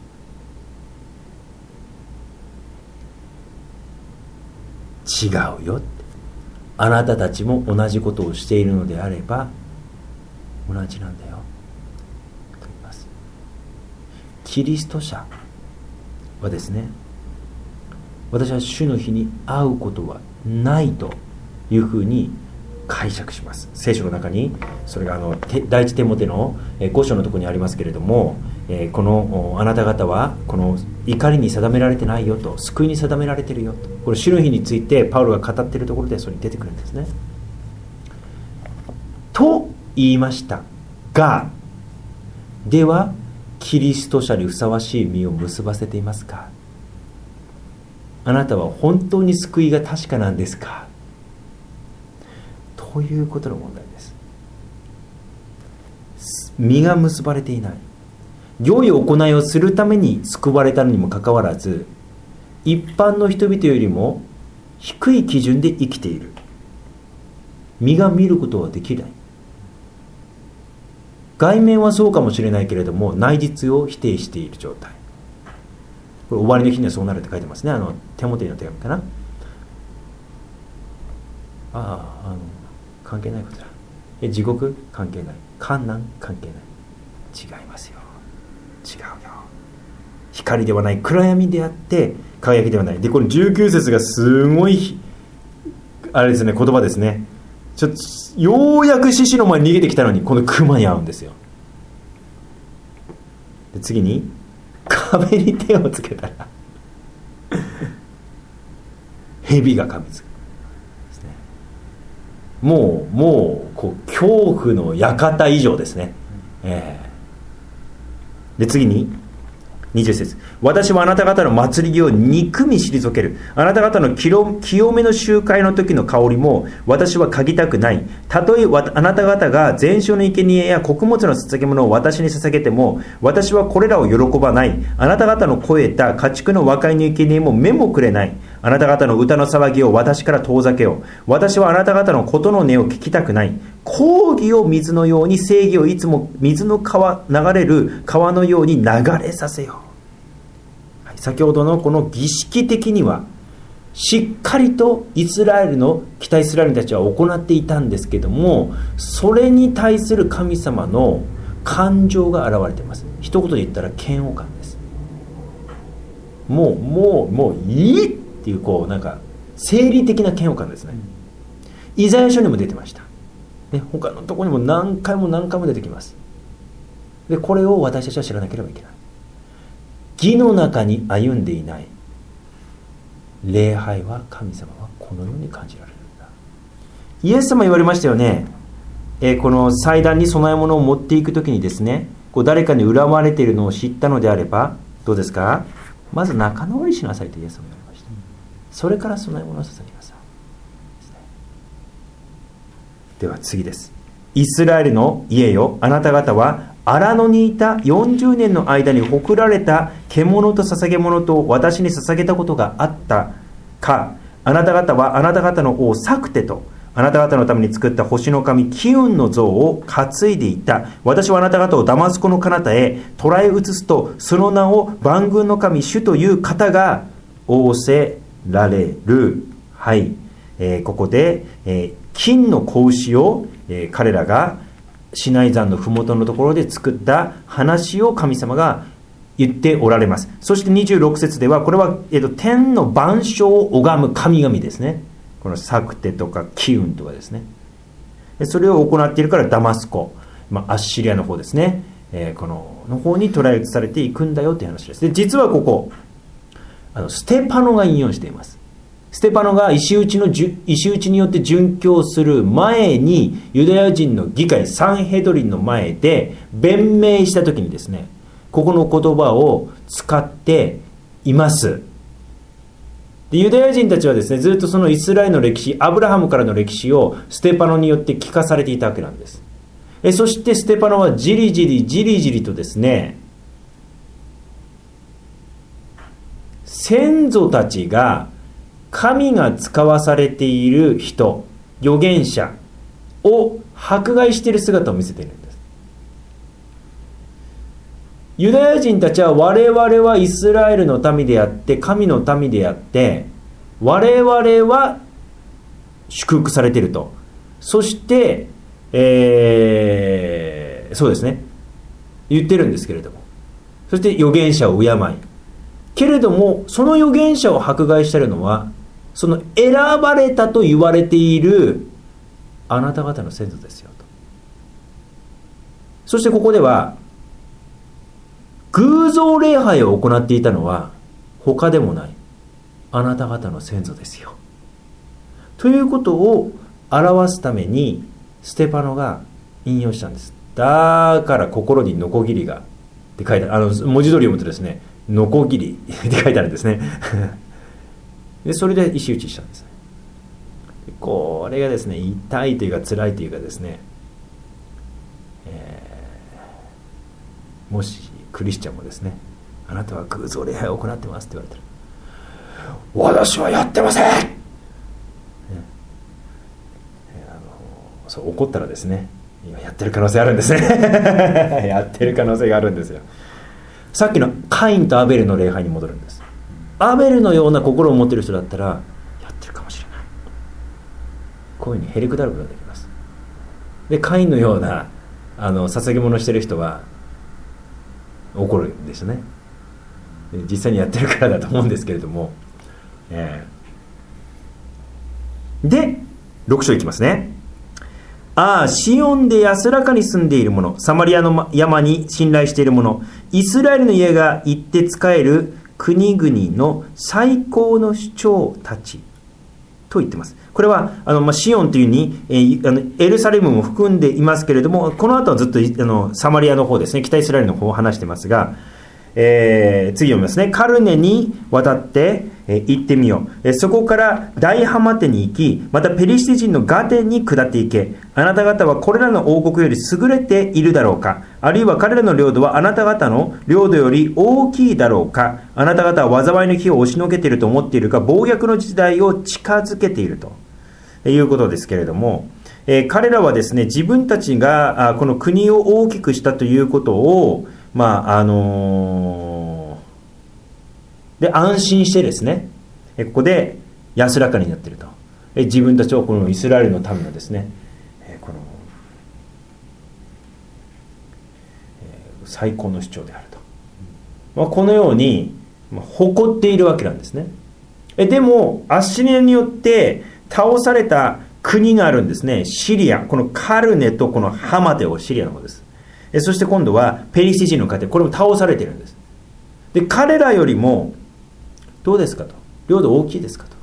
違うよって。あなたたちも同じことをしているのであれば同じなんだよと言います。キリスト者はですね、私は主の日に会うことはないというふうに解釈します。聖書の中にそれが第一テモテの5章のところにありますけれども、このあなた方はこの怒りに定められてないよと、救いに定められてるよと、これ主の日についてパウロが語っているところでそれに出てくるんですね。と言いましたが、ではキリスト者にふさわしい実を結ばせていますか？あなたは本当に救いが確かなんですか？ということの問題です。実が結ばれていない。良い行いをするために救われたのにもかかわらず、一般の人々よりも低い基準で生きている。身が見ることはできない。外面はそうかもしれないけれども、内実を否定している状態。これ終わりの日にはそうなるって書いてますね。テモテの手紙かな。関係ないことだ。地獄関係ない。観難関係ない。違いますよ。違うよ。光ではない、暗闇であって輝きではない。で、この19節がすごいあれですね、言葉ですね。ようやく獅子の前に逃げてきたのに、この熊に会うんですよ。で、次に壁に手をつけたら蛇が噛みつくですね。もうこう恐怖の館以上ですね。で、次に20節、私はあなた方の祭り着を憎み退ける。あなた方の清めの集会の時の香りも私は嗅ぎたくない。たとえあなた方が全焼の生贄や穀物の捧げ物を私に捧げても、私はこれらを喜ばない。あなた方の肥えた家畜の和解の生贄も目もくれない。あなた方の歌の騒ぎを私から遠ざけよう。私はあなた方のことの音を聞きたくない。公義を水のように、正義をいつも水の流れる川のように流れさせよう。はい、先ほどのこの儀式的にはしっかりと北イスラエルたちは行っていたんですけども、それに対する神様の感情が現れています。一言で言ったら嫌悪感です。もういいっていう、なんか生理的な嫌悪感ですね。イザヤ書にも出てましたね。他のところにも何回も出てきます。で、これを私たちは知らなければいけない。義の中に歩んでいない礼拝は、神様はこのように感じられるんだ。イエス様言われましたよね。この祭壇に供え物を持っていくときにですね、誰かに恨まれているのを知ったのであればどうですか。まず仲直りしなさいとイエス様言われました。それから供え物を捧げなさい。では次です。イスラエルの家よ、あなた方は荒野にいた40年の間にほくられた獣と捧げ物と私に捧げたことがあったか。あなた方はあなた方の王サクテとあなた方のために作った星の神キウンの像を担いでいた。私はあなた方をダマスコの彼方へ捕らえ移すと、その名を万軍の神主という方が仰せられる。はい、ここで、金の子牛を、彼らがシナイ山の麓のところで作った話を神様が言っておられます。そして26節ではこれは、天の万象を拝む神々ですね。このサクテとかキウンとかですね。それを行っているからダマスコ、アッシリアの方ですね、この方に捕らえ移されていくんだよという話です。で、実はここステパノが引用しています。ステパノが石打ちによって殉教する前に、ユダヤ人の議会サンヘドリンの前で弁明した時にですね、ここの言葉を使っています。で、ユダヤ人たちはですね、ずっとそのイスラエルの歴史、アブラハムからの歴史をステパノによって聞かされていたわけなんです。そしてステパノはじりじりとですね、先祖たちが神が使わされている人、預言者を迫害している姿を見せているんです。ユダヤ人たちは我々はイスラエルの民であって神の民であって我々は祝福されていると。そして、そうですね、言ってるんですけれども、そして預言者を敬い、けれどもその預言者を迫害しているのはその選ばれたと言われているあなた方の先祖ですよと。そしてここでは偶像礼拝を行っていたのは他でもないあなた方の先祖ですよということを表すためにステパノが引用したんです。だから心にノコギリがって書いてある、文字通り読むとですね、ノコギリって書いてあるんですねでそれで石打ちしたんです。これがですね、痛いというか辛いというかですね、もしクリスチャンもですね、あなたは偶像礼拝を行ってますって言われたら、私はやってませんそう怒ったらですね、今やってる可能性あるんですねやってる可能性があるんですよ。さっきのカインとアベルの礼拝に戻るんです。アベルのような心を持っている人だったらやってるかもしれない、こういうふうにへりくだることができます。でカインのような捧げ物をしている人は怒るんですね。実際にやってるからだと思うんですけれども、で6章いきますね。ああ、シオンで安らかに住んでいる者、サマリアの山に信頼している者、イスラエルの家が行って仕える国々の最高の首長たちと言ってます。これはシオンというに、エルサレムも含んでいますけれども、この後はずっとサマリアの方ですね、北イスラエルの方を話してますが、次読みますね。カルネに渡って行ってみよう。そこから大ハマテに行き、またペリシテ人のガテに下って行け。あなた方はこれらの王国より優れているだろうか。あるいは彼らの領土はあなた方の領土より大きいだろうか。あなた方は災いの日を押しのけていると思っているか、暴虐の時代を近づけているということですけれども、彼らはですね、自分たちがこの国を大きくしたということをで安心してですね、ここで安らかになっていると。自分たちはこのイスラエルの民のですね、この最高の主張であると、このように誇っているわけなんですね。でもアッシリアによって倒された国があるんですね。シリア、このカルネとこのハマテをシリアの方です。そして今度はペリシテ人の家庭、これも倒されているんです。で彼らよりもどうですかと、領土大きいですかと、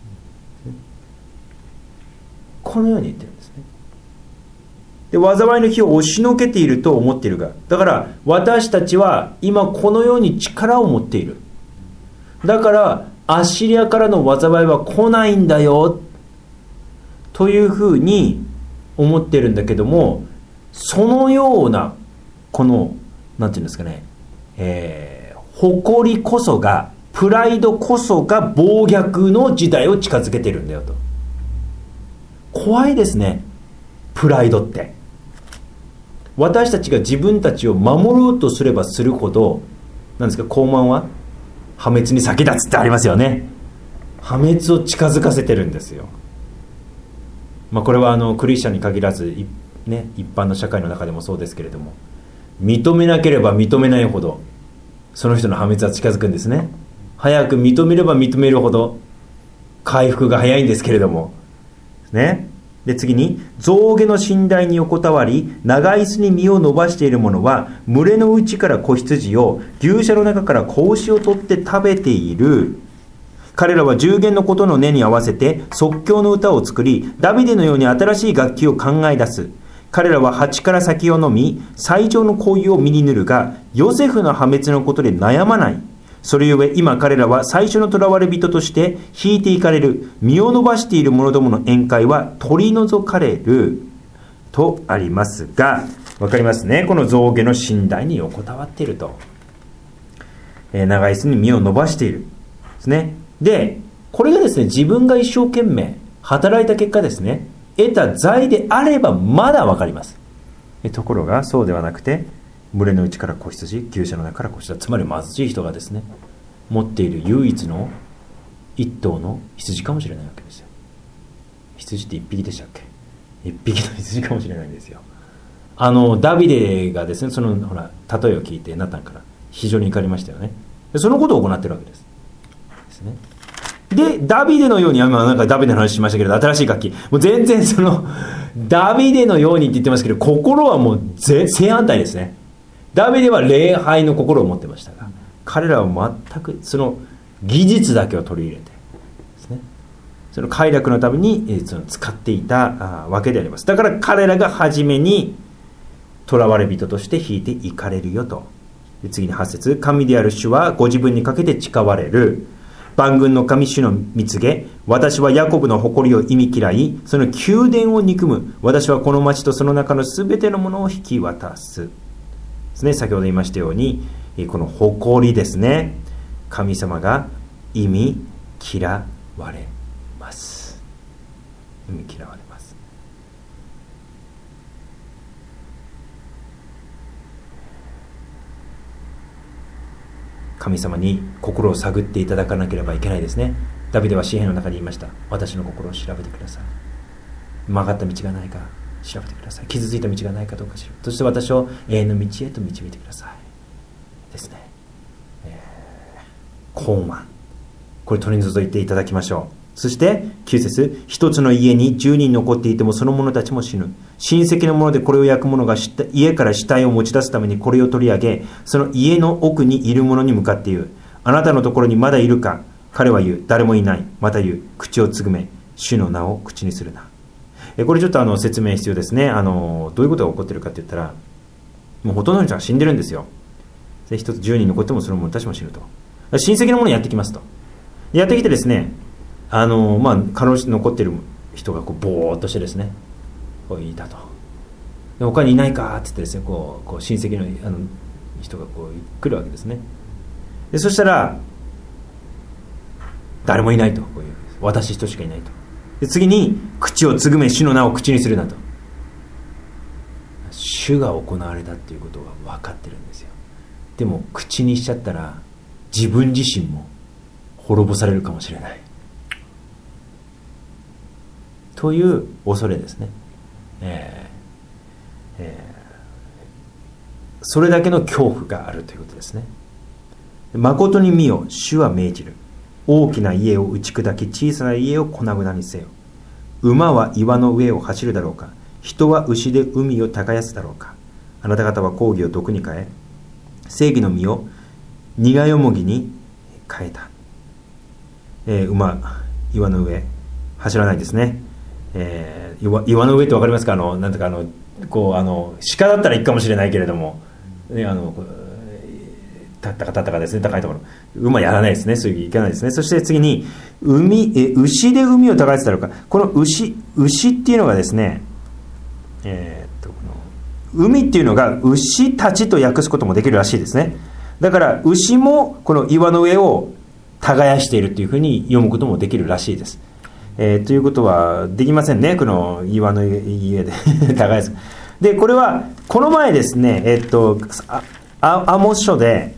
このように言ってるんですね。で災いの日を押しのけていると思っているが、だから私たちは今このように力を持っている、だからアッシリアからの災いは来ないんだよというふうに思ってるんだけども、そのようなこのなんていうんですかね、誇りこそが、プライドこそが暴虐の時代を近づけてるんだよと。怖いですね、プライドって。私たちが自分たちを守ろうとすればするほど、なんですか、高慢は破滅に先立つってありますよね。破滅を近づかせてるんですよ。これはクリスチャンに限らず、ね、一般の社会の中でもそうですけれども、認めなければ認めないほどその人の破滅は近づくんですね。早く認めれば認めるほど回復が早いんですけれどもね。で次に、象牙の寝台に横たわり長椅子に身を伸ばしている者は、群れの内から子羊を、牛舎の中から子牛を取って食べている。彼らは10弦のことの音に合わせて即興の歌を作り、ダビデのように新しい楽器を考え出す。彼らは蜂から酒を飲み、最上の香油を身に塗るが、ヨセフの破滅のことで悩まない。それゆえ今彼らは最初の囚われ人として引いていかれる。身を伸ばしている者どもの宴会は取り除かれるとありますが、わかりますね。この象牙の寝台に横たわっていると、長椅子に身を伸ばしているですね。でこれがですね、自分が一生懸命働いた結果ですね、得た財であればまだわかります。ところがそうではなくて、群れの内から子羊、牛舎の中から子羊、つまり貧しい人がですね、持っている唯一の一頭の羊かもしれないわけですよ。羊って一匹でしたっけ？一匹の羊かもしれないんですよ。ダビデがですね、そのほら例えを聞いてナタンから非常に怒りましたよね。でそのことを行っているわけですね。でダビデのように、今なんかダビデの話しましたけど、新しい楽器、もう全然そのダビデのようにって言ってますけど、心はもう正反対ですね。ダビデは礼拝の心を持ってましたが、彼らは全くその技術だけを取り入れてですね、その快楽のためにその使っていたわけであります。だから彼らが初めに囚われ人として引いていかれるよと。で次に8節、神である主はご自分にかけて誓われる。万軍の神主の蜜げ、私はヤコブの誇りを忌み嫌い、その宮殿を憎む。私はこの町とその中のすべてのものを引き渡すですね。先ほど言いましたように、この誇りですね、神様が忌み嫌われます。忌み嫌われます。 神様に心を探っていただかなければいけないですね。ダビデは詩篇の中に言いました。私の心を調べてください。曲がった道がないか調べてください。傷ついた道がないかどうかしろ。そして私を永遠の道へと導いてくださいですね。高慢、これ取り除いていただきましょう。そして9節、一つの家に10人残っていてもその者たちも死ぬ。親戚の者でこれを焼く者が家から死体を持ち出すためにこれを取り上げ、その家の奥にいる者に向かって言う。あなたのところにまだいるか。彼は言う。誰もいない。また言う。口をつぐめ、主の名を口にするな。これちょっと説明必要ですね。どういうことが起こっているかって言ったら、もうほとんどの人が死んでるんですよ。で一つ10人残ってもその者たちも死ぬと。親戚の者やってきますと。やってきてですね、かろうじて残っている人がこうぼーっとしてですね、こういたと。で他にいないかって言ってですね、こう親戚の人がこう来るわけですね。でそしたら誰もいないと、こういう私一人しかいないと。で次に口をつぐめ、主の名を口にするなと。主が行われたっていうことが分かってるんですよ。でも口にしちゃったら自分自身も滅ぼされるかもしれないという恐れですね。それだけの恐怖があるということですね。誠に見よ、主は命じる。大きな家を打ち砕き、小さな家を粉々にせよ。馬は岩の上を走るだろうか。人は牛で海を耕すだろうか。あなた方は公義を毒に変え、正義の実を苦よもぎに変えた。馬、岩の上走らないですね。岩の上って分かりますか？なんとか鹿だったらいいかもしれないけれども、ね、たったかですね、高いところ。馬やらないですね。そういういかないですね。そして次に牛で海を耕すだろうか。この牛っていうのがですね、海っていうのが牛たちと訳すこともできるらしいですね。だから牛もこの岩の上を耕しているというふうに読むこともできるらしいです。ということはできませんね、この岩の家で耕す。でこれはこの前ですね、アモス書で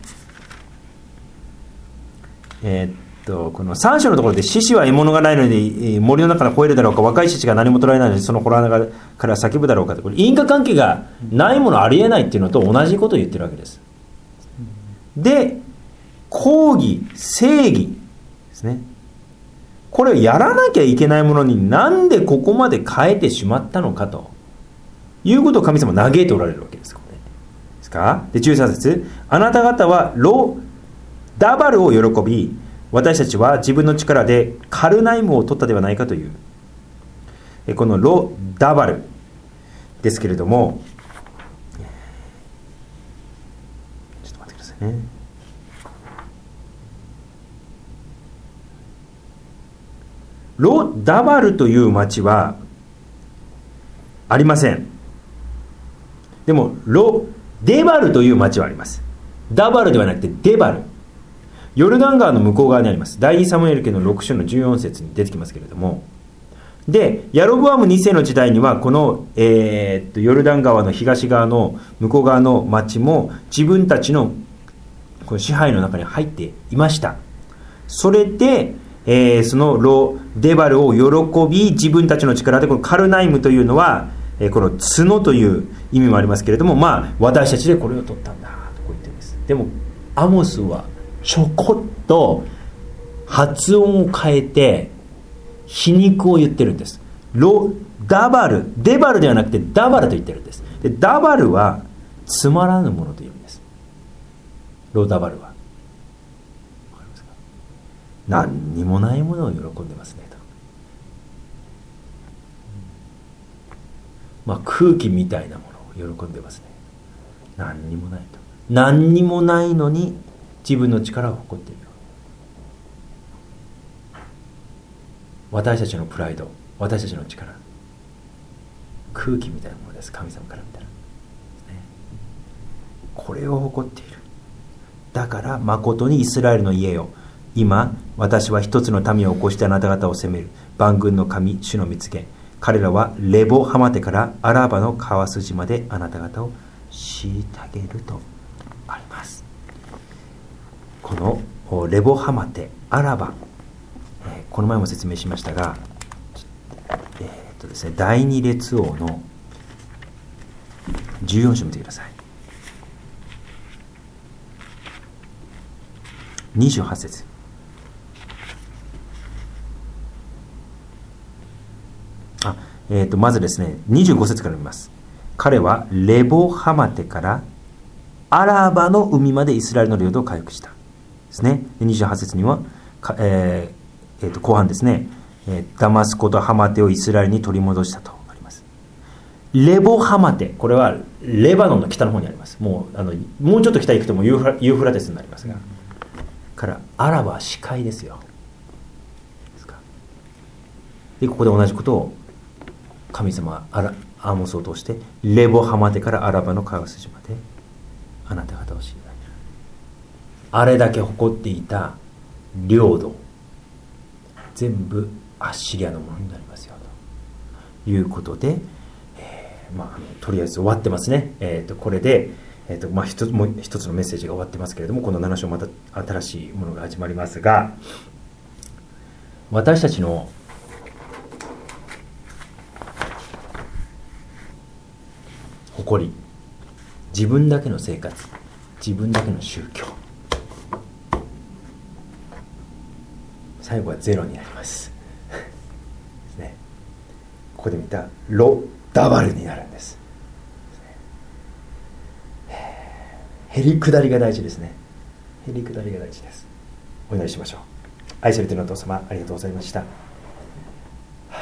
この3章のところで、獅子は獲物がないのに森の中から吠えるだろうか、若い獅子が何も取られないのにその洞穴から叫ぶだろうかと。これ因果関係がないものありえないっていうのと同じことを言ってるわけです。で公義、正義ですね、これをやらなきゃいけないものになんでここまで変えてしまったのかということを神様嘆いておられるわけです。これですか。で13節、あなた方はロダバルを喜び、私たちは自分の力でカルナイムを取ったではないかという。このロダバルですけれども、ちょっと待ってくださいね。ロダバルという町はありません。でもロデバルという町はあります。ダバルではなくてデバル、ヨルダン川の向こう側にあります。第2サムエル記の6章の14節に出てきますけれども、でヤロボアム2世の時代にはこの、ヨルダン川の東側の向こう側の町も自分たちのこの支配の中に入っていました。それで、そのロデバルを喜び、自分たちの力で、このカルナイムというのは、この角という意味もありますけれども、私たちでこれを取ったんだとこう言ってるんです。でもアモスはちょこっと発音を変えて皮肉を言ってるんです。ダバル、デバルではなくてダバルと言ってるんです。でダバルはつまらぬものという意味です。ロダバルはわかりますか？何にもないものを喜んでますねと。空気みたいなものを喜んでますね。何にもないと。何にもないのに自分の力を誇っている。私たちのプライド、私たちの力、空気みたいなものです。神様から見たら、これを誇っている。だから誠にイスラエルの家よ、今私は一つの民を起こしてあなた方を責める。万軍の神、主の見つけ。彼らはレボハマテからアラバの川筋まであなた方を虐げるとあります。 このレボハマテ、アラバ、この前も説明しましたが、ですね、第二列王の14章見てください。28節。まずですね、25節から見ます。彼はレボハマテからアラバの海までイスラエルの領土を回復したですね。28節には、後半ですね、ダマスコとハマテをイスラエルに取り戻したとあります。レボハマテ、これはレバノンの北の方にあります。もうちょっと北行くともうユーフラテスになりますが、からアラバは死海ですよ。でここで同じことを神様はアーモスを通してレボハマテからアラバの川筋まであなた方を知り上げる。あれだけ誇っていた領土全部アッシリアのものになりますよということで、とりあえず終わってますね。これで、もう一つのメッセージが終わってますけれども、この7章また新しいものが始まりますが、私たちの誇り、自分だけの生活、自分だけの宗教、最後はゼロになりますですね。ここで見たロダバルになるんです。へりくだりが大事ですね。へりくだりが大事です。お祈りしましょう。愛されているお父様、ありがとうございました。本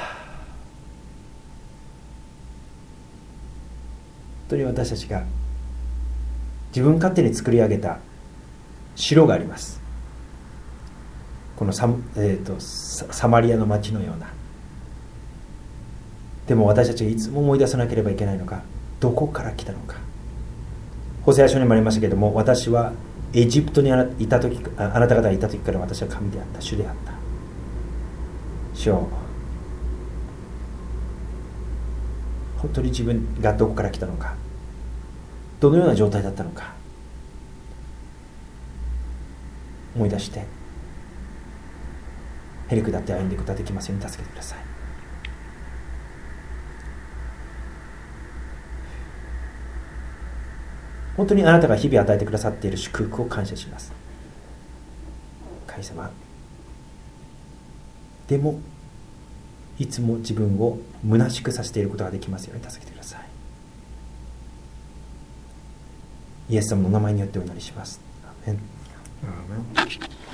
当に私たちが自分勝手に作り上げた城があります。このサマリアの町のような。でも私たちがいつも思い出さなければいけないのが、どこから来たのか。ホセア書にもありましたけれども、私はエジプトにいた時、あなた方がいた時から私は神であった、主であった。主よ、本当に自分がどこから来たのか、どのような状態だったのか思い出して、へりくだって歩んでいくことができますように助けてください。本当にあなたが日々与えてくださっている祝福を感謝します。神様、でもいつも自分を虚しくさせていることができますように助けてください。イエス様の名前によってお祈りします。アーメン。